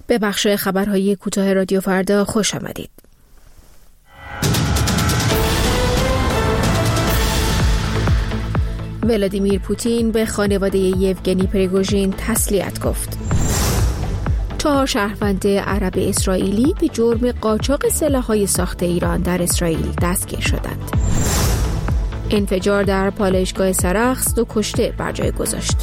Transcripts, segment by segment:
به بخش خبرهای کوتاه رادیو فردا خوش آمدید. ولادیمیر پوتین به خانواده یوگنی پریگوژین تسلیت گفت. 4 شهروند عرب اسرائیلی به جرم قاچاق سلاح‌های ساخت ایران در اسرائیل دستگیر شدند. انفجار در پالایشگاه سرخس 2 کشته بر جای گذاشت.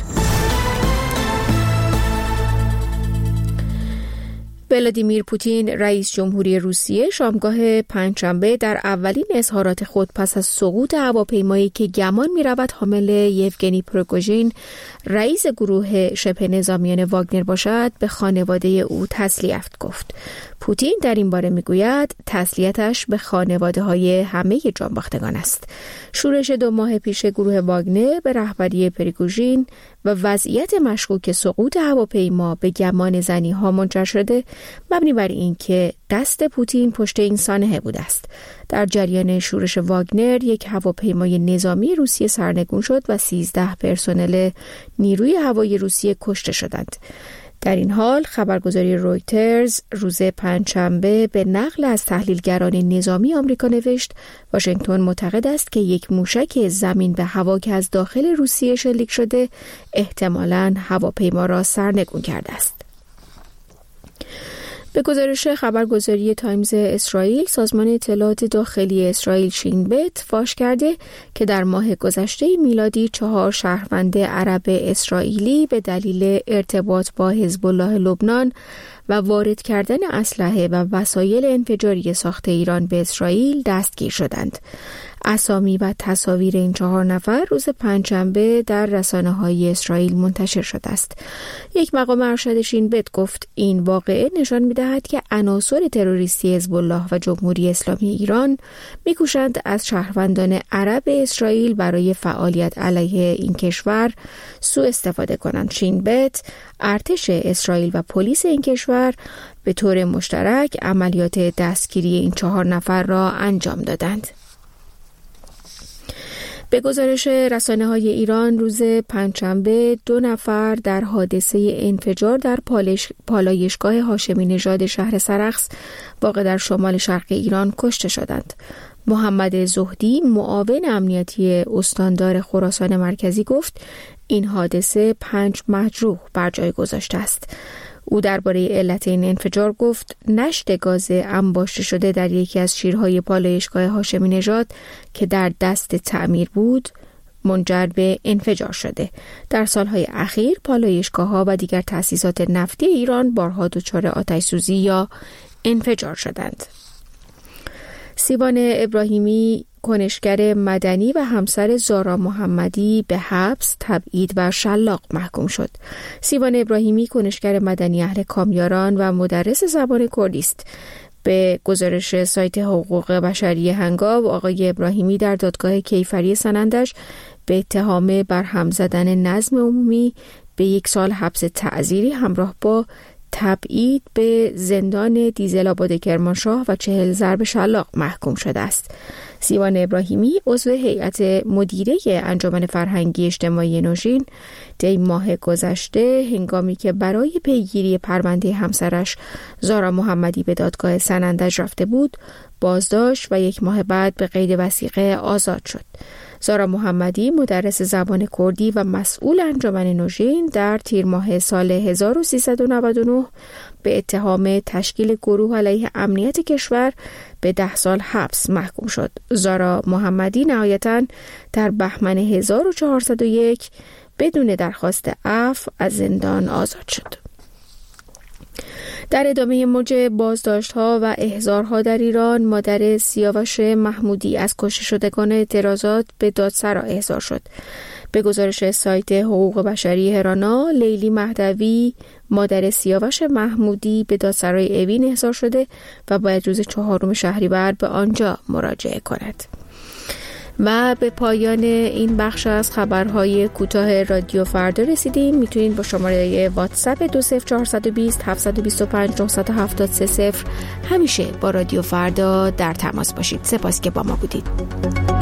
ولادیمیر پوتین رئیس جمهوری روسیه شامگاه پنجشنبه در اولین اظهارات خود پس از سقوط هواپیمایی که گمان می‌رود حامل یوگنی پریگوژین رئیس گروه شبه نظامیان واگنر باشد به خانواده او تسلیت گفت. پوتین در این باره میگوید تسلیتش به خانواده‌های همه جانباختگان است. شورش 2 ماه پیش گروه واگنر به رهبری پریگوژین و وضعیت مشکوک سقوط هواپیما به گمان زنی‌ها منجر شده مبنی بر اینکه دست پوتین پشت این سانحه بوده است. در جریان شورش واگنر یک هواپیمای نظامی روسیه سرنگون شد و 13 پرسنل نیروی هوایی روسیه کشته شدند. در این حال خبرگزاری رویترز روز پنجشنبه به نقل از تحلیلگران نظامی آمریکا نوشت واشنگتن معتقد است که یک موشک زمین به هوا که از داخل روسیه شلیک شده احتمالاً هواپیما را سرنگون کرده است. به گزارش خبرگزاری تایمز اسرائیل، سازمان اطلاعات داخلی اسرائیل شین بت فاش کرده که در ماه گذشته میلادی 4 شهروند عرب اسرائیلی به دلیل ارتباط با حزب الله لبنان و وارد کردن اسلحه و وسایل انفجاری ساخت ایران به اسرائیل دستگیر شدند. اسامی و تصاویر این 4 نفر روز پنجشنبه در رسانه‌های اسرائیل منتشر شده است. یک مقام ارشد شین بت گفت این واقعه نشان می‌دهد که عناصر تروریستی حزب الله و جمهوری اسلامی ایران می‌کوشند از شهروندان عرب اسرائیل برای فعالیت علیه این کشور سوء استفاده کنند. شین بت ارتش اسرائیل و پلیس این کشور به طور مشترک عملیات دستگیری این 4 نفر را انجام دادند. به گزارش رسانه‌های ایران روز پنجشنبه 2 نفر در حادثه انفجار در پالایشگاه هاشمی نژاد شهر سرخس واقع در شمال شرق ایران کشته شدند. محمد زهدی معاون امنیتی استاندار خراسان مرکزی گفت این حادثه 5 مجروح بر جای گذاشته است. او درباره علت این انفجار گفت نشت گاز انباشته شده در یکی از شیرهای پالایشگاه هاشمی نژاد که در دست تعمیر بود منجر به انفجار شده. در سالهای اخیر پالایشگاه‌ها و دیگر تأسیسات نفتی ایران بارها دچار آتش‌سوزی یا انفجار شدند. سیوان ابراهیمی کنشگر مدنی و همسر زارا محمدی به حبس، تبعید و شلاق محکوم شد. سیوان ابراهیمی کنشگر مدنی اهل کامیاران و مدرس زبان کردی است. به گزارش سایت حقوق بشری هنگام، آقای ابراهیمی در دادگاه کیفری سنندج به اتهام برهم زدن نظم عمومی به 1 سال حبس تعزیری همراه با تبعید به زندان دیزل آباد کرمانشاه و 40 ضرب شلاق محکوم شده است. سیوان ابراهیمی عضو هیئت مدیره انجمن فرهنگی اجتماعی نوشین دی ماه گذشته هنگامی که برای پیگیری پرونده همسرش زارا محمدی به دادگاه سنندج رفته بود بازداشت و 1 ماه بعد به قید وثیقه آزاد شد. زارا محمدی مدرس زبان کردی و مسئول انجمن نوشین در تیر ماه سال 1399 به اتهام تشکیل گروه علیه امنیت کشور به 10 سال حبس محکوم شد. زارا محمدی نهایتاً در بهمن 1401 بدون درخواست عفو از زندان آزاد شد. در ادامه موج بازداشت‌ها و احضارها در ایران، مادر سیاوش محمودی از کشته شدگان اعتراضات به دادسرا احضار شد. به گزارش سایت حقوق بشری هرانا، لیلی مهدوی مادر سیاوش محمودی به دادسرای اوین احضار شده و باید روز 4 شهریور به آنجا مراجعه کند. و به پایان این بخش از خبرهای کوتاه رادیو فردا رسیدیم. میتونید با شماره واتساپ 20420 725 970 همیشه با رادیو فردا در تماس باشید. سپاس که با ما بودید.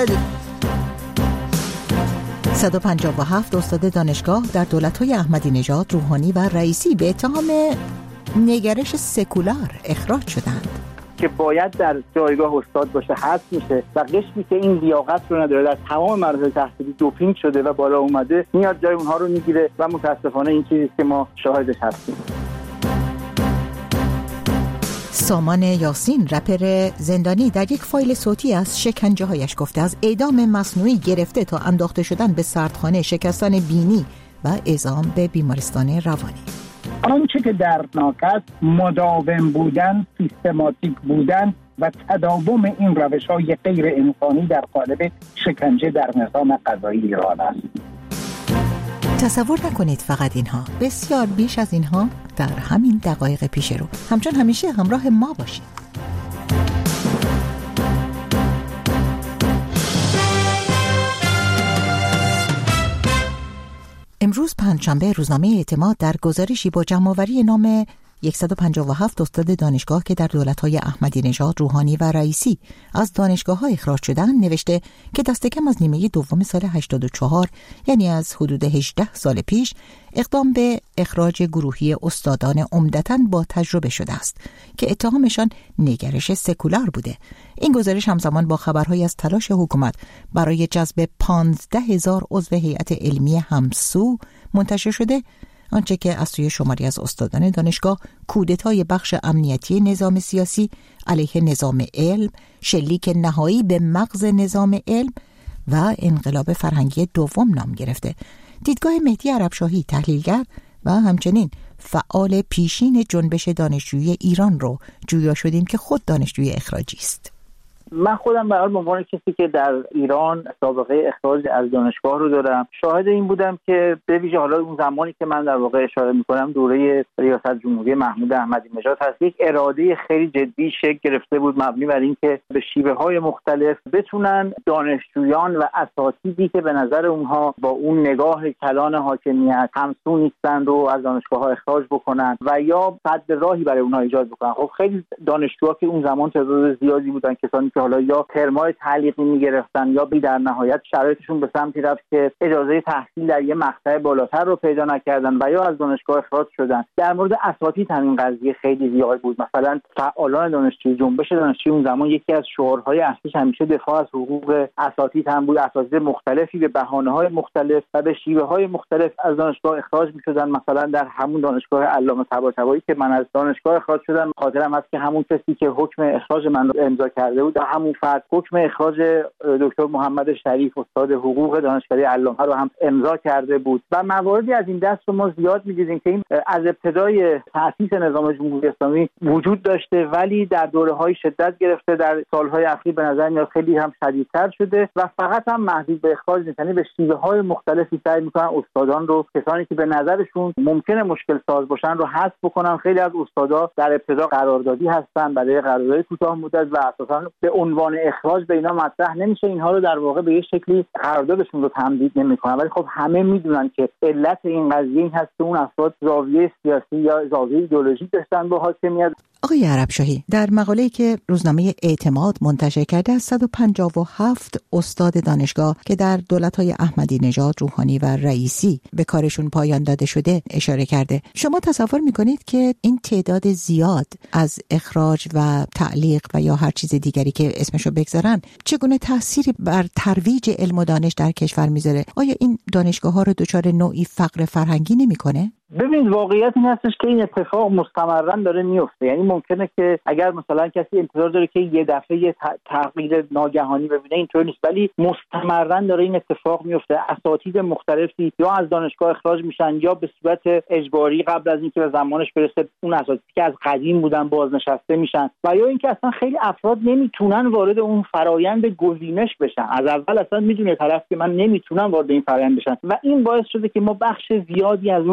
157 استاد دانشگاه در دولت‌های احمدی نژاد، روحانی و رئیسی به اتهام نگرش سکولار اخراج شدند که باید در جایگاه استاد باشه حذف میشه و قشری که این لیاقت رو نداره، در تمام مراحل تحصیلی دوپینگ شده و بالا اومده، میاد جای اونها رو میگیره و متاسفانه این چیزی که ما شاهدش هستیم. سامان یاسین، رپر زندانی، در یک فایل صوتی از شکنجه هایش گفته از اعدام مصنوعی گرفته تا انداخته شدن به سردخانه، شکستن بینی و اعزام به بیمارستان روانی. آنچه که دردناک است مداوم بودن، سیستماتیک بودن و تداوم این روش‌های غیر انسانی در قالب شکنجه در نظام قضایی ایران است. تصور نکنید فقط اینها، بسیار بیش از اینها در همین دقایق پیش رو. همچون همیشه همراه ما باشید. امروز پنجشنبه روزنامه اعتماد در گزارشی با جمع‌آوری نام 157 استاد دانشگاه که در دولت‌های احمدی نژاد، روحانی و رئیسی از دانشگاه‌ها اخراج شدند نوشته که دست کم از نیمه دوم سال 84، یعنی از حدود 18 سال پیش، اقدام به اخراج گروهی استادان عمدتاً با تجربه شده است که اتهامشان نگرش سکولار بوده. این گزارش همزمان با خبرهایی از تلاش حکومت برای جذب 15,000 عضو هیئت علمی همسو منتشر شده، آنچه که از سوی شماری از استادان دانشگاه کودتای بخش امنیتی نظام سیاسی علیه نظام علم، شلیک نهایی به مغز نظام علم و انقلاب فرهنگی دوم نام گرفته. دیدگاه مهدی عربشاهی، تحلیلگر و همچنین فعال پیشین جنبش دانشجویی ایران رو جویا شدیم که خود دانشجوی اخراجی است. من خودم به عنوان کسی که در ایران سابقه اخراج از دانشگاه رو دارم، شاهد این بودم که به ویژه حالا اون زمانی که من در واقع اشاره می‌کنم دوره ریاست جمهوری محمود احمدی نژاد هست، یک اراده خیلی جدی شکل گرفته بود مبنی بر اینکه به شیوه‌های مختلف بتونن دانشجویان و اساتیدی که به نظر اونها با اون نگاه کلان حاکمیت همسو نیستند رو از دانشگاه‌ها اخراج بکنن و یا سد راهی برای اونها ایجاد بکنن. خب خیلی دانشجوها که اون زمان تعداد زیادی بودن، کسانی که حالا یا ترمای تعلیقی میگرفتن یا در نهایت شرایطشون به سمتی رفت که اجازه تحصیل در یه مقطع بالاتر رو پیدا نکردن و یا از دانشگاه اخراج شدن. در مورد اساتید همین قضیه خیلی زیاد بود. مثلا فعالان دانشجویی، جنبش دانشجویی اون زمان یکی از شعارهای اصلیش همیشه دفاع از حقوق اساتید هم بود. اساتید مختلفی به بهانه‌های مختلف و به شیوه‌های مختلف از دانشگاه اخراج می‌شدن. مثلا در همون دانشگاه علامه طباطبایی که من از دانشگاه اخراج شدم، خاطرم هست که همون کسی که حکم اخراج من رو امضا کرده بود، همون فرد حکم اخراج دکتر محمد شریف استاد حقوق دانشکده علامه رو هم امضا کرده بود و مواردی از این دست رو ما زیاد می‌دیدیم که این از ابتدای تأسیس نظام جمهوری اسلامی وجود داشته ولی در دوره‌های شدت گرفته، در سال‌های اخیر به نظر میاد خیلی هم شدیدتر شده و فقط هم محدود به اخراج نیست، یعنی به شیوه‌های مختلفی سعی می‌کنن استادان رو، کسانی که به نظرشون ممکنه مشکل ساز باشن رو حذف بکنن. خیلی از استادا در ابتدا قراردادی هستن برای قرارداد کوتاه مدت و اساساً به عنوان اخراج به اینا مطرح نمیشه، اینها رو در واقع به یه شکلی قراردادشون رو تمدید نمی‌کنن. ولی خب همه میدونن که علت این قضیه این هست که اون افراد زاویه سیاسی یا زاویه ایدئولوژیک داشتن با حاکمیت. آقای عربشاهی، در مقاله‌ای که روزنامه اعتماد منتشر کرده از 157 استاد دانشگاه که در دولت‌های احمدی نژاد، روحانی و رئیسی به کارشون پایان داده شده اشاره کرده. شما تصور می‌کنید که این تعداد زیاد از اخراج و تعلیق و یا هر چیز دیگری که اسمشو بگذارن چگونه تأثیری بر ترویج علم و دانش در کشور میذاره؟ آیا این دانشگاه‌ها رو دچار نوعی فقر فرهنگی نمی‌کنه؟ ببین، واقعیت این هستش که این اتفاق مستمرا داره میفته. یعنی ممکنه که اگر مثلا کسی انتظار داره که یه دفعه یه تغییر ناگهانی ببینه، اینطور نیست، ولی مستمرا داره این اتفاق میفته. اساتید مختلفی یا از دانشگاه اخراج میشن یا به صورت اجباری قبل از اینکه به زمانش برسه اون اساتیدی که از قدیم بودن بازنشسته میشن و یا اینکه اصلا خیلی افراد نمیتونن وارد اون فرایند گزینش بشن. از اول اصلا میدونه طرف که من نمیتونم وارد این فرایند بشن و این باعث شده که ما بخش زیادی از اون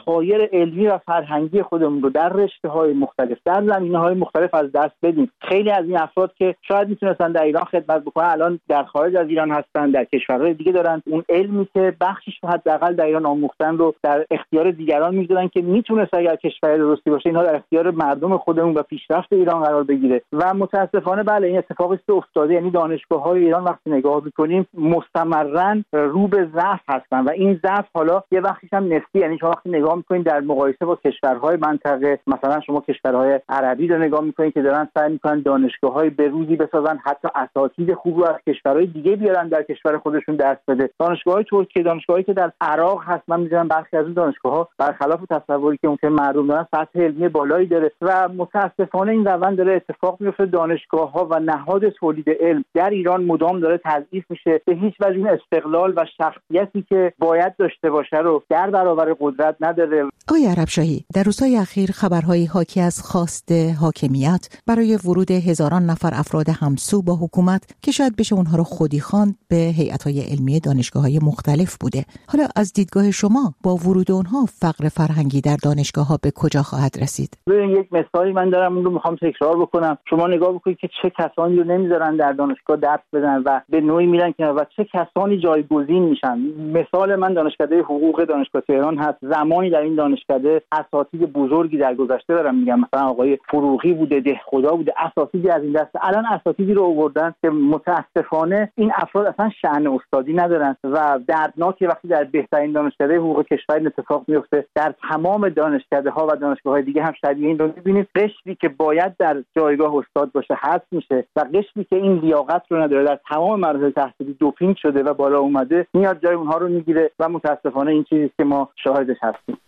ذخایر علمی و فرهنگی خودمون رو در رشته‌های مختلف، در زمینه‌های مختلف از دست بدیم. خیلی از این افراد که شاید میتونستن در ایران خدمت بکنن الان در خارج از ایران هستن، در کشورهای دیگه دارن اون علمی که بخشش حداقل در ایران آموختن رو در اختیار دیگران میذارن که میتونه اگر کشور درستی باشه اینها در اختیار مردم خودمون و پیشرفت ایران قرار بگیره. و متاسفانه بله این اتفاقی است افتاده، یعنی دانشگاه‌های ایران وقتی نگاه می‌کنیم مستمراً رو به ضعف هستن و این ضعف حالا یه وقتیش هم نسبی، یعنی شما وقتی نگاه می‌کنید در مقایسه با کشورهای منطقه، مثلا شما کشورهای عربی رو نگاه می‌کنید که دارن سعی می‌کنن دانشگاه‌های بروزی بسازن، حتی اساتید خوب رو از کشورهای دیگه بیارن در کشور خودشون درس بده. دانشگاه‌های ترکیه، دانشگاهایی که در عراق هست، من می‌دونم برخی از اون دانشگاه‌ها برخلاف تصوری که ممکن مردم دارن سطح علمی بالایی داره و متأسفانه این روند داره اتفاق میفته. دانشگاه‌ها و نهاد تولید علم در ایران مدام داره تضعیف میشه، به هیچ وجه این استقلال و شخصیتی که باید داشته باشه رو در برابر قدرت نداره. آقای عربشاهی، در روزهای اخیر خبرهای حاکی از خواست حاکمیت برای ورود هزاران نفر افراد همسو با حکومت که شاید بشه اونها رو خودی خواند به هیئت‌های علمی دانشگاه‌های مختلف بوده. حالا از دیدگاه شما با ورود اونها فقر فرهنگی در دانشگاه‌ها به کجا خواهد رسید؟ یک مثالی من دارم، اون رو میخوام تکرار بکنم. شما نگاه بکنید که چه کسانی رو نمیذارن در دانشگاه درس بدن و به نوعی میرن که و چه کسانی جایگزین میشن. مثال من دانشکده حقوق دانشگاه تهران هست. زمانی در این دانشکده اساتید بزرگی در گذشته دارم میگم، مثلا آقای فروغی بوده، دهخدا بوده، اساتیدی از این دست. الان اساتیدی رو آوردن که متاسفانه این افراد اصلا شأن استادی ندارن و دردناکه وقتی در بهترین دانشکده حقوق کشور این اتفاق میفته. در تمام دانشکده‌ها و دانشگاه‌های دیگه هم شبیه این رو می‌بینید. قشری که باید در جایگاه استاد باشه حذف میشه و قشری که این لیاقت رو نداره در تمام مراحل تحصیلی دوپینگ شده و بالا اومده میاد جای اونها رو میگیره و متاسفانه این چیزی که ما شاهدش هستیم.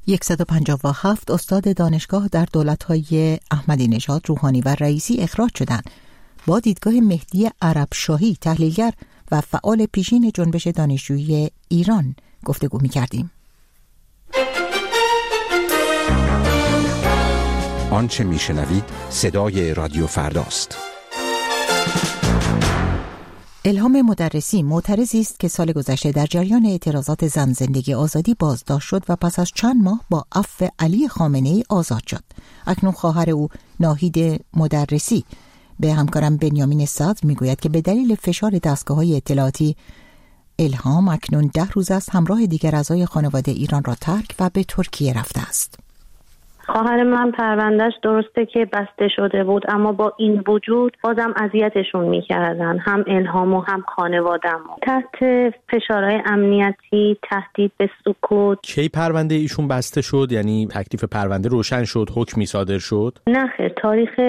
157 استاد دانشگاه در دولت‌های احمدی نژاد، روحانی و رئیسی اخراج شدند. با دیدگاه مهدی عربشاهی، تحلیلگر و فعال پیشین جنبش دانشجویی ایران گفتگو می‌کردیم. آنچه میشنوید صدای رادیو فرداست. الهام مدرسی معترضی است که سال گذشته در جریان اعتراضات زن زندگی آزادی بازداشت شد و پس از چند ماه با عفو علی خامنه‌ای آزاد شد. اکنون خواهر او ناهید مدرسی به همکارم بنیامین صدر میگوید که به دلیل فشار دستگاه‌های اطلاعاتی الهام اکنون 10 روز است همراه دیگر اعضای خانواده ایران را ترک و به ترکیه رفته است. خواهر من پروندهش درسته که بسته شده بود، اما با این وجود بازم اذیتشون میکردن، هم الهام و هم خانواده‌مو. تحت فشارهای امنیتی، تهدید به سکوت. کی پرونده ایشون بسته شد؟ یعنی تکلیف پرونده روشن شد، حکمی صادر شد؟ نه خیر، تاریخ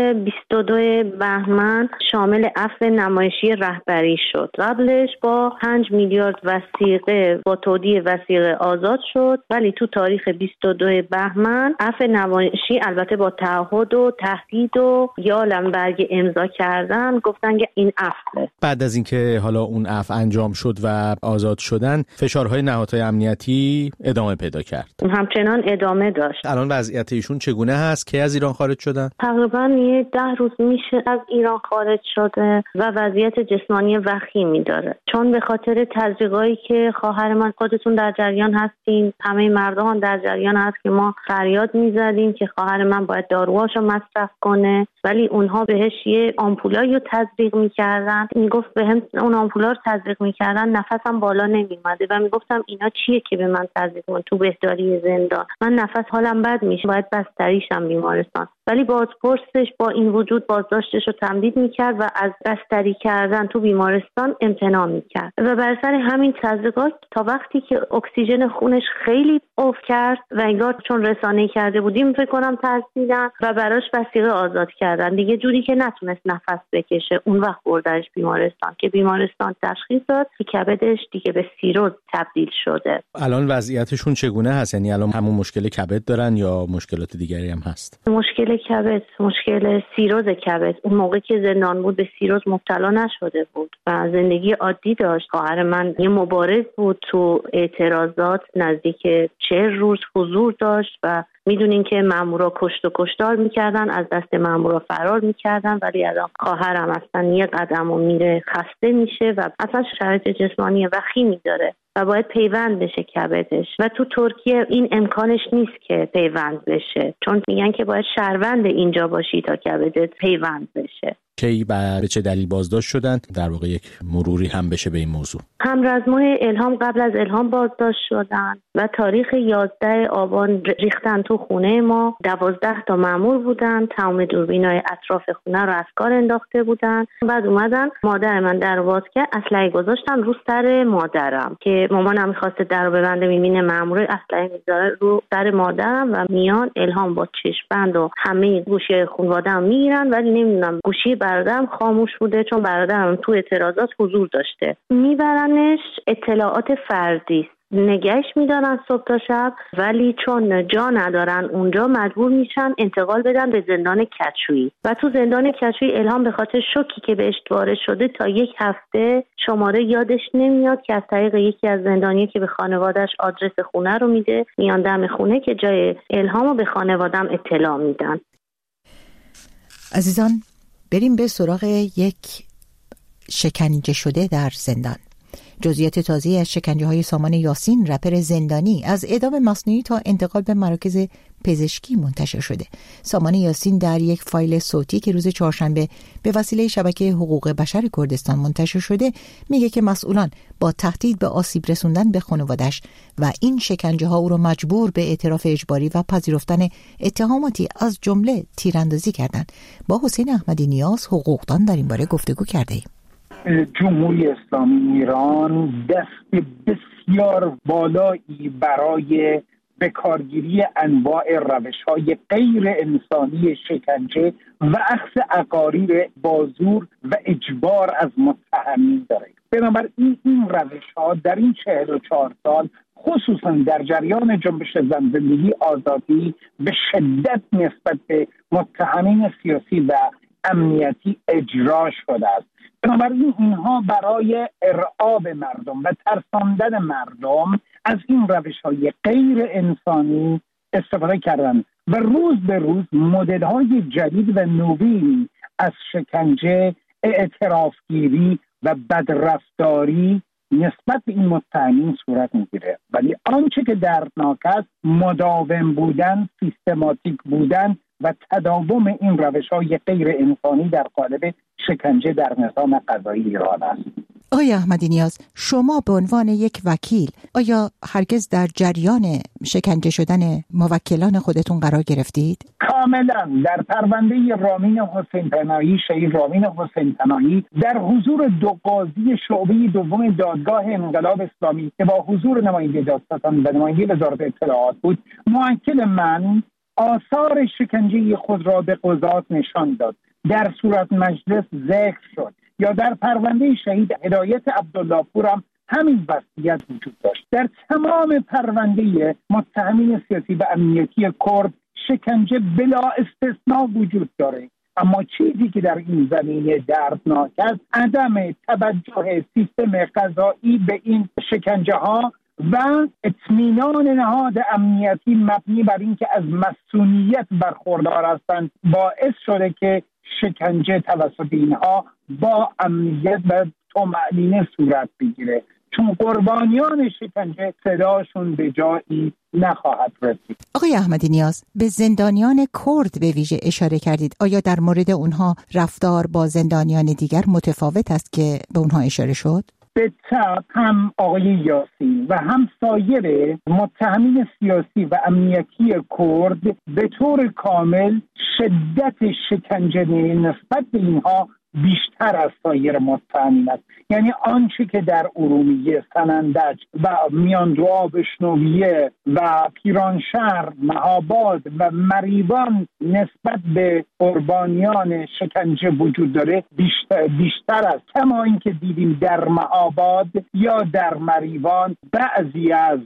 22 بهمن شامل عفو نمایشی رهبری شد. قبلش با 5 میلیارد وثیقه با تودیع وثیقه آزاد شد، ولی تو تاریخ 22 بهمن عفو نمایشی البته با تعهد و تهدید و یا لنبرگ امضا کردن گفتن که این عفوه. بعد از اینکه حالا اون عفو انجام شد و آزاد شدن، فشارهای نهادهای امنیتی ادامه پیدا کرد. همچنان ادامه داشت. الان وضعیت ایشون چگونه هست؟ که از ایران خارج شدن؟ تقریبا 10 روز میشه از ایران خارج شده و وضعیت جسمانی وخیمی داره، چون به خاطر تزریقایی که خواهر من، خودتون در جریان هستین، همه مردم در جریان هست که ما فریاد میزدیم که خواهر من باید داروهاشو مصرف کنه، ولی اونها بهش یه آمپولایی رو تزریق میکردن. میگفت بهم اون آمپولا رو تزریق میکردن، نفسم بالا نمیومده و میگفتم اینا چیه که به من تزریق میکنن تو بهداری زندان، من نفس حالم بد میشه، باید بستریشم بیمارستان. ولی بازپرسش با این وجود بازداشتش رو تمدید میکرد و از بستری کردن تو بیمارستان امتناع میکرد و بر سر همین تزریقات تا وقتی که اکسیژن خونش خیلی افت کرد و انگار چون رسانه‌ای کرده بودیم فکر کنم ترسیدن و براش وثیقه آزاد کردن دیگه، جوری که نتونست نفس بکشه. اون وقت بردنش بیمارستان که بیمارستان تشخیص داد که کبدش دیگه به سیروز تبدیل شده. الان وضعیتشون چگونه هست؟ یعنی الان همون مشکل کبد دارن یا مشکلات دیگری هم هست؟ مشکل کبد، مشکل سیروز کبد. اون موقع که زندان بود به سیروز مبتلا نشده بود و زندگی عادی داشت. خواهر من یه مبارز بود، تو اعتراضات نزدیک 40 روز حضور داشت و میدونین که مامورا کشت و کشتار میکردن، از دست مامورا فرار میکردن، ولی الان خواهرم اصلا یه قدمو میره خسته میشه و اصلا شرایط جسمانی وخیمی داره و باید پیوند بشه کبدش و تو ترکیه این امکانش نیست که پیوند بشه، چون میگن که باید شهروند اینجا باشی تا کبدت پیوند بشه. کی و به چه دلیل بازداشت شدن؟ در واقع یک مروری هم بشه به این موضوع. همرزمای الهام قبل از الهام بازداشت شدن و تاریخ 11 آبان ریختن تو خونه ما. 12 تا مأمور بودن، تمام دوربینای اطراف خونه رو از کار انداخته بودن. بعد اومدن مادر من در باز کرد، اسلحه گذاشتن رو سر مادرم که مامانم می‌خواسته درو ببنده، می‌بینه مأمور اسلحه میذاره رو سر مادرم و میان الهام با چشم‌بند و همه گوشی خانواده‌ام میگیرن، ولی نمیدونم گوشی برادرم خاموش بوده چون برادرم تو اعتراضات حضور داشته. میبرنش اطلاعات فردی نگهش میدارن صبح تا شب، ولی چون جا ندارن اونجا مجبور میشن انتقال بدن به زندان کچویی و تو زندان کچویی الهام به خاطر شوکی که بهش وارد شده تا 1 هفته شماره یادش نمیاد که از طریق یکی از زندانی‌ها که به خانواده‌اش آدرس خونه رو میده میان دم خونه که جای الهامو به خانواده‌ام اطلاع میدن. عزیزان بریم به سراغ یک شکنجه شده در زندان. جزئیات تازه از شکنجه‌های سامان یاسین، رپر زندانی، از اعدام مصنوعی تا انتقال به مراکز پزشکی منتشر شده. سامان یاسین در یک فایل صوتی که روز چهارشنبه به وسیله شبکه حقوق بشر کردستان منتشر شده میگه که مسئولان با تهدید به آسیب رسوندن به خانواده‌اش و این شکنجه‌ها او را مجبور به اعتراف اجباری و پذیرفتن اتهاماتی از جمله تیراندازی کردند. با حسین احمدی نیاز حقوقدان در این باره گفتگو کرده ایم. جمهوری اسلامی ایران دست بسیار بالایی برای بکارگیری انواع روش‌های غیر انسانی شکنجه و اخذ اقاریر بازور و اجبار از متهمین داره. بنابراین این روش‌ها در این 44 سال خصوصا در جریان جنبش زن زندگی آزادی به شدت نسبت به متهمین سیاسی و امنیتی اجرا شده است. بنابراین اینها برای ارعاب مردم و ترساندن مردم از این روش‌های غیر انسانی استفاده کردن و روز به روز مدل‌های جدید و نوین از شکنجه، اعترافگیری و بدرفتاری نسبت به این متهمین صورت میگیره. ولی آنچه که دردناک است مداوم بودن، سیستماتیک بودن و تداوم این روش‌های غیر انسانی در قالب شکنجه در نظام قضایی ایران است. آقای احمدی نیاز، شما به عنوان یک وکیل آیا هرگز در جریان شکنجه شدن موکلان خودتون قرار گرفتید؟ کاملا. در پرونده رامین حسین پناهی، شهید رامین حسین پناهی، در حضور 2 قاضی شعبه دوم دادگاه انقلاب اسلامی که با حضور نماینده دادستان و نماینده وزارت اطلاعات بود، موکل من آثار شکنجه خود را به قضات نشان داد، در صورت مجلس ذکر شد. یا در پرونده شهید هدایت عبدالله پور هم همین وضعیت وجود داشت. در تمام پرونده متهمین سیاسی و امنیتی کرد شکنجه بلا استثناء وجود داره. اما چیزی که در این زمینه دردناک است عدم توجه سیستم قضایی به این شکنجه ها و اطمینان نهاد امنیتی مبنی بر این که از مسئولیت برخوردار هستند باعث شده که شکنجه توسط اینها با امنیت و طمأنینه صورت بگیره، چون قربانیان شکنجه صداشون به جایی نخواهد رسید. آقای احمدی نیاز، به زندانیان کرد به ویژه اشاره کردید. آیا در مورد اونها رفتار با زندانیان دیگر متفاوت است که به اونها اشاره شد؟ به طب هم آقای یاسین و هم سایر متهمین سیاسی و امنیتی کرد به طور کامل شدت شکنجه نسبت به اینها بیشتر از سایر متهمین است. یعنی آنچه که در ارومیه، سنندج و میاندوآ، بشنویه و پیرانشهر، مهاباد و مریوان نسبت به قربانیان شکنجه وجود داره بیشتر است. کما اینکه دیدیم در مهاباد یا در مریوان بعضی از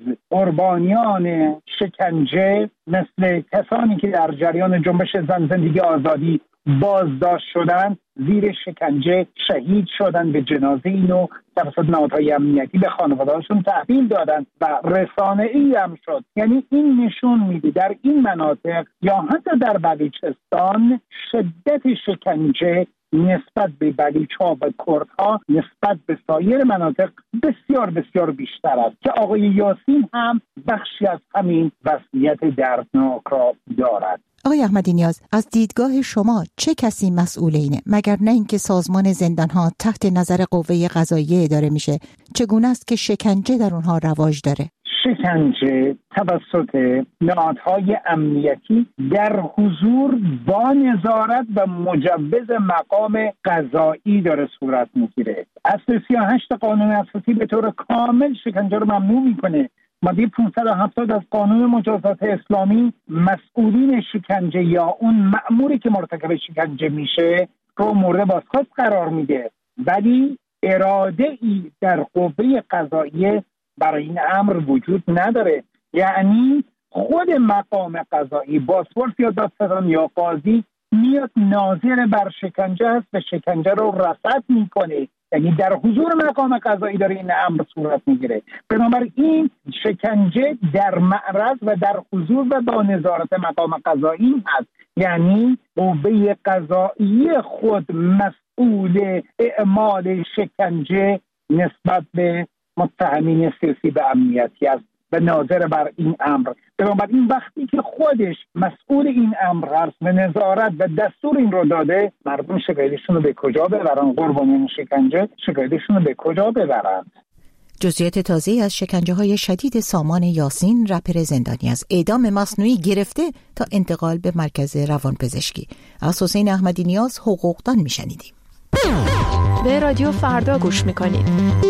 قربانیان شکنجه مثل کسانی که در جریان جنبش زن زندگی آزادی بازداشت شدن زیر شکنجه شهید شدن، به جنازه اینو توسط نهادهای امنیتی به خانواده‌هاشون تحویل دادن و رسانه‌ای هم شد. یعنی این نشون میده در این مناطق یا حتی در بلوچستان شدت شکنجه نسبت به بلوچ‌ها و کردها نسبت به سایر مناطق بسیار بسیار بیشتر است که آقای یاسین هم بخشی از همین وضعیت دردناک را دارد. آقای احمدی نیاز، از دیدگاه شما چه کسی مسئول اینه؟ مگر نه اینکه سازمان زندان‌ها تحت نظر قوه قضاییه اداره میشه؟ چگونه است که شکنجه در اونها رواج داره؟ شکنجه توسط نهادهای امنیتی در حضور با نظارت و مجوز مقام قضایی داره صورت میگیره. اصل 38 قانون اساسی به طور کامل شکنجه رو ممنوع میکنه. ماده 570 از قانون مجازات اسلامی مسئولین شکنجه یا اون مأموری که مرتکب شکنجه میشه رو مورد بازخواست قرار میده، ولی اراده ای در قوه قضاییه برای این امر وجود نداره. یعنی خود مقام قضایی، بازپرس یا دادستان یا قاضی میاد ناظر بر شکنجه است و شکنجه رو رصد میکنه، یعنی در حضور مقام قضایی داره این امر صورت میگیره. بنابراین شکنجه در معرض و در حضور و با نظارت مقام قضایی هست، یعنی قوه قضایی خود مسئول اعمال شکنجه نسبت به متهمین سیاسی و امنیتی است و ناظر بر این امر. بنابراین وقتی که خودش مسئول این امر هست و نظارت و دستور این رو داده، مردم شکایتشون رو به کجا ببرن؟ قربانیان شکنجه شکایتشون رو به کجا ببرن؟ جزئیات تازه از شکنجه‌های شدید سامان یاسین، رپر زندانی، از اعدام مصنوعی گرفته تا انتقال به مرکز روانپزشکی. از حسین احمدی نیاز، حقوقدان میشنیدیم. به رادیو فردا گوش میکنید.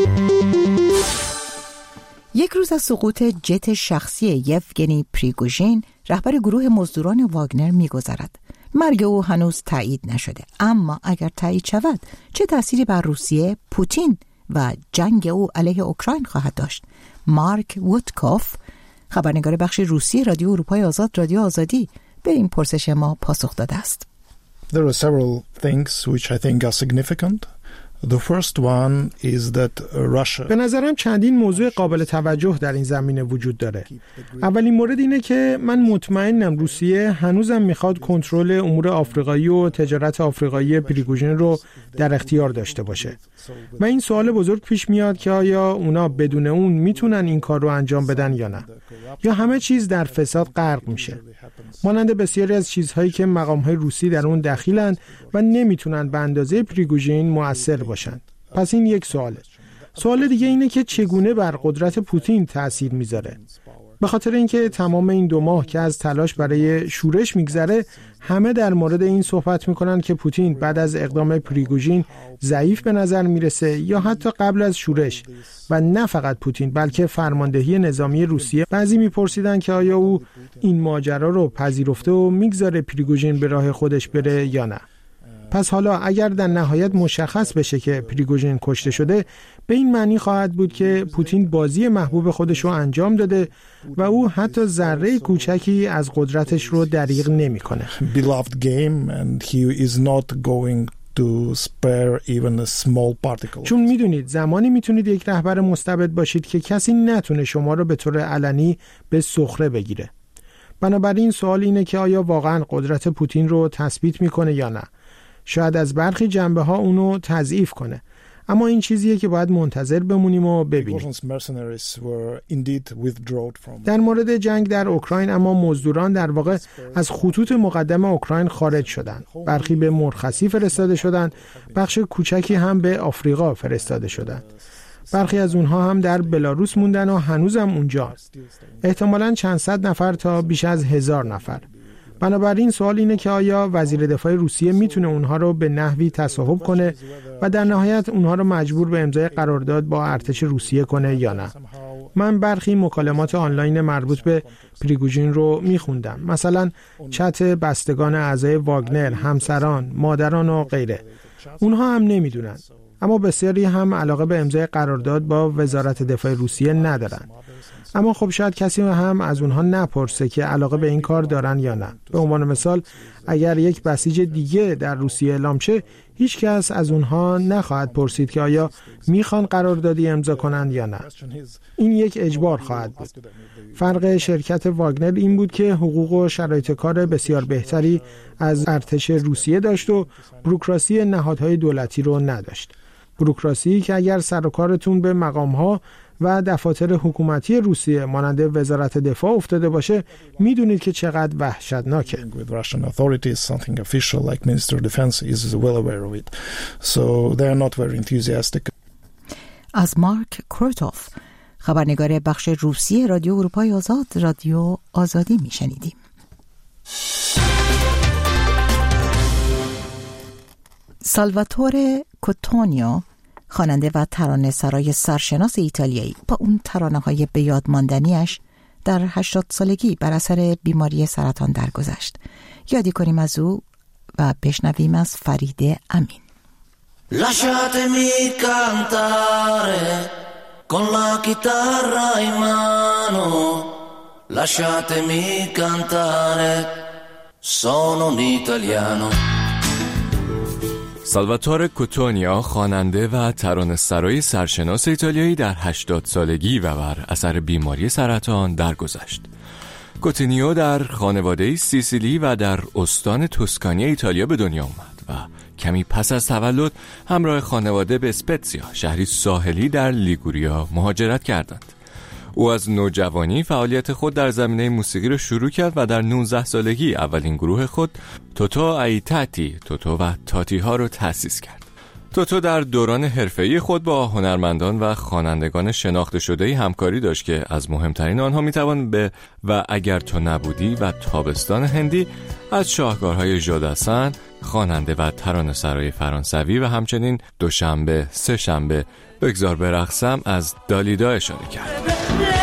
یک روز از سقوط جت شخصی یفگنی پریگوژین، رهبر گروه مزدوران واگنر میگذرد. مرگ او هنوز تایید نشده، اما اگر تایید شود چه تأثیری بر روسیه، پوتین و جنگ او علیه اوکراین خواهد داشت؟ مارک وودکوف، خبرنگار بخش روسی رادیو اروپای آزاد، رادیو آزادی، به این پرسش ما پاسخ داده است. There are several things which I think are significant. The first one is that Russia. به نظرم چندین موضوع قابل توجه در این زمینه وجود داره. اولین مورد اینه که من مطمئنم روسیه هنوزم میخواد کنترل امور آفریقایی و تجارت آفریقایی پریگوژین رو در اختیار داشته باشه. و این سوال بزرگ پیش میاد که آیا اونا بدون اون میتونن این کار رو انجام بدن یا نه؟ یا همه چیز در فساد غرق میشه. مانند بسیاری از چیزهایی که مقام‌های روسی در اون دخیلن و نمیتونن به اندازه پریگوژین مؤثر باشن. پس این یک سواله. سوال دیگه اینه که چگونه بر قدرت پوتین تأثیر میذاره. به خاطر اینکه تمام این 2 ماه که از تلاش برای شورش میگذره، همه در مورد این صحبت میکنن که پوتین بعد از اقدام پریگوژین ضعیف به نظر میرسه، یا حتی قبل از شورش. و نه فقط پوتین بلکه فرماندهی نظامی روسیه. بعضی میپرسیدن که آیا او این ماجرا رو پذیرفته و میگذاره پریگوژین به راه خودش بره یا نه. پس حالا اگر در نهایت مشخص بشه که پریگوژین کشته شده، به این معنی خواهد بود که پوتین بازی محبوب خودش رو انجام داده و او حتی ذره کوچکی از قدرتش رو دریغ نمی‌کنه. Beloved game and he is not going to spare even a small particle. چون میدونید زمانی میتونید یک رهبر مستبد باشید که کسی نتونه شما رو به طور علنی به سخره بگیره. بنابراین سوال اینه که آیا واقعا قدرت پوتین رو تثبیت میکنه یا نه؟ شاید از برخی جنبه ها اونو تضعیف کنه، اما این چیزیه که باید منتظر بمونیم و ببینیم. در مورد جنگ در اوکراین اما مزدوران در واقع از خطوط مقدم اوکراین خارج شدند. برخی به مرخصی فرستاده شدند، بخش کوچکی هم به آفریقا فرستاده شدند. برخی از اونها هم در بلاروس موندن و هنوزم اونجا. احتمالاً چند صد نفر تا بیش از 1000 نفر. بنابراین سوال اینه که آیا وزیر دفاع روسیه میتونه اونها رو به نحوی تصاحب کنه و در نهایت اونها رو مجبور به امضای قرارداد با ارتش روسیه کنه یا نه؟ من برخی مکالمات آنلاین مربوط به پریگوژین رو میخوندم، مثلا چت بستگان اعضای واگنر، همسران، مادران و غیره. اونها هم نمیدونن، اما بسیاری هم علاقه به امضای قرارداد با وزارت دفاع روسیه ندارن. اما خب شاید کسی هم از اونها نپرسه که علاقه به این کار دارن یا نه. به عنوان مثال اگر یک بسیج دیگه در روسیه اعلام شه، هیچ کس از اونها نخواهد پرسید که آیا میخوان قراردادی امضا کنند یا نه. این یک اجبار خواهد بود. فرق شرکت واگنر این بود که حقوق و شرایط کار بسیار بهتری از ارتش روسیه داشت و بوروکراسی نهادهای دولتی رو نداشت. بوروکراسی که اگر سر و کارتون به مقام‌ها و دفاتر حکومتی روسیه مانند وزارت دفاع افتاده باشه، میدونید که چقدر وحشتناکه. از مارک کروتوف، خبرنگار بخش روسی رادیو اروپای آزاد، رادیو آزادی میشنیدیم. سالواتور کوتونیو، خواننده و ترانه‌سرای سرشناس ایتالیایی، با اون ترانه‌های به یاد ماندنیش در 80 سالگی بر اثر بیماری سرطان درگذشت. یادی کنیم از او و بشنویم از فرید امین. Lasciatemi cantare con la chitarra in mano, lasciatemi cantare, sono un italiano. سالواتور کوتونیا، خواننده و ترانه‌سرای سرشناس ایتالیایی، در 80 سالگی و بر اثر بیماری سرطان درگذشت. کوتونیو در خانواده سیسیلی و در استان توسکانی ایتالیا به دنیا آمد و کمی پس از تولد همراه خانواده به اسپتزیا، شهری ساحلی در لیگوریا، مهاجرت کردند. او از نوجوانی فعالیت خود در زمینه موسیقی را شروع کرد و در 19 سالگی اولین گروه خود توتو ایتاتی، توتو و تاتی ها را تأسیس کرد. توتو در دوران حرفه‌ای خود با هنرمندان و خوانندگان شناخته شده‌ای همکاری داشت که از مهمترین آنها میتوان به و اگر تو نبودی و تابستان هندی از شاهکارهای ژاداسن، خواننده و ترانه‌سرای فرانسوی، و همچنین دوشنبه، سه شنبه، بگذار برقصم از دالیدا اشاره کرد.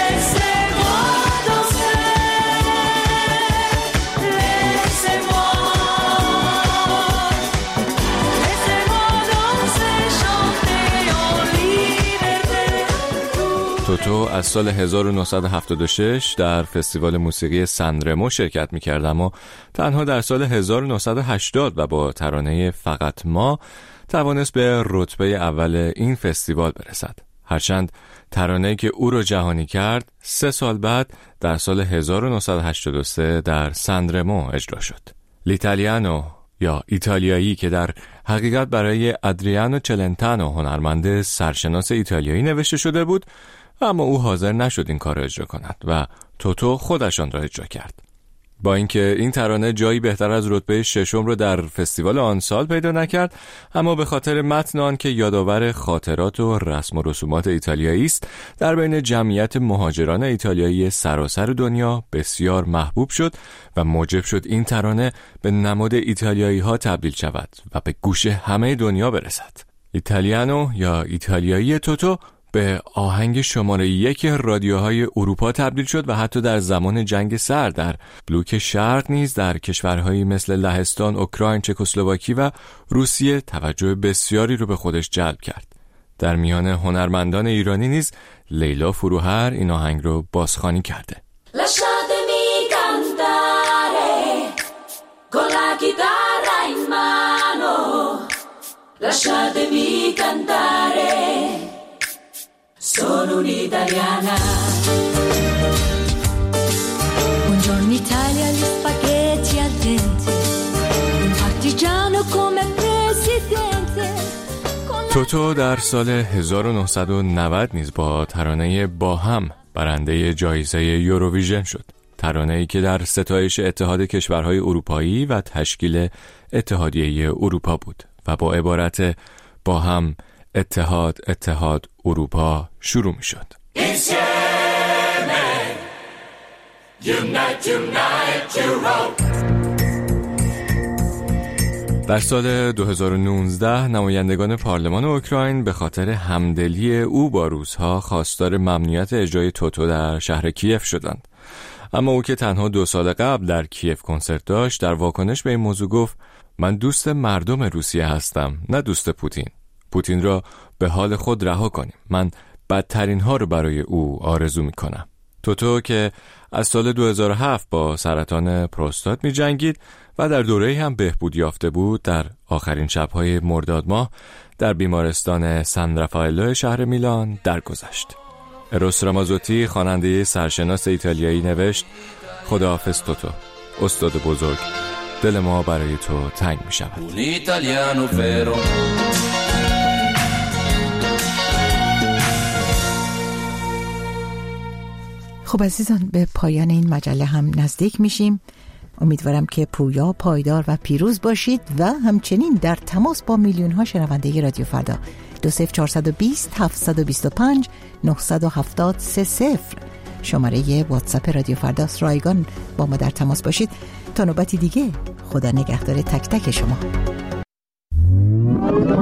توتو از سال 1976 در فستیوال موسیقی سنرمو شرکت می‌کرد، اما تنها در سال 1980 و با ترانه فقط ما توانست به رتبه اول این فستیوال برسد. هرچند ترانه‌ای که او را جهانی کرد 3 سال بعد در سال 1983 در سنرمو اجرا شد. لیتالیانو یا ایتالیایی که در حقیقت برای ادریانو چلنتانو، هنرمند سرشناس ایتالیایی نوشته شده بود، اما او حاضر نشد این کار را اجرا کند و توتو خودشان را اجرا کرد. با اینکه این ترانه جایی بهتر از رتبه 6 را در فستیوال آن سال پیدا نکرد، اما به خاطر متن آن که یادآور خاطرات و رسم و رسومات ایتالیایی است، در بین جمعیت مهاجران ایتالیایی سراسر دنیا بسیار محبوب شد و موجب شد این ترانه به نماد ایتالیایی ها تبدیل شود و به گوش همه دنیا برسد. ایتالیانو یا ایتالیایی توتو به آهنگ شماره 1 رادیوهای اروپا تبدیل شد و حتی در زمان جنگ سرد در بلوک شرق نیز در کشورهایی مثل لهستان، اوکراین، چکسلواکی و روسیه توجه بسیاری رو به خودش جلب کرد. در میان هنرمندان ایرانی نیز لیلا فروهر این آهنگ رو بازخوانی کرده. Lasciatemi cantare con la chitarra in mano, lasciatemi cantare, sono un'italiana. Buongiorno Italia, gli spaghetti al dente, un partigiano come presidente. توتو در سال 1990 نیز با ترانه با هم برنده جایزه یوروویژن شد. ترانه‌ای که در ستایش اتحاد کشورهای اروپایی و تشکیل اتحادیه اروپا بود و با عبارت با هم اتحاد اروپا شروع می شد. در سال 2019 نمایندگان پارلمان اوکراین به خاطر همدلی او با روس‌ها خواستار ممنوعیت اجرای توتو در شهر کیف شدند. اما او که تنها 2 سال قبل در کیف کنسرت داشت، در واکنش به این موضوع گفت من دوست مردم روسیه هستم، نه دوست پوتین. پوتین را به حال خود رها کنیم. من بدترین ها رو برای او آرزو می کنم. توتو که از سال 2007 با سرطان پروستات می جنگید و در دوره‌ای هم بهبود یافته بود، در آخرین شب‌های مرداد ماه در بیمارستان سان رافائلو شهر میلان درگذشت. اروس رامازوتی خواننده سرشناس ایتالیایی نوشت: خداحافظ توتو، استاد بزرگ، دل ما برای تو تنگ می شود. خب عزیزان، به پایان این مجله هم نزدیک میشیم. امیدوارم که پویا، پایدار و پیروز باشید و همچنین در تماس با میلیون ها شنونده رادیو فردا. 20420 725 970 شماره واتساپ رادیو فرداست. رایگان با ما در تماس باشید. تا نوبتی دیگه، خدا نگهدار تک تک شما.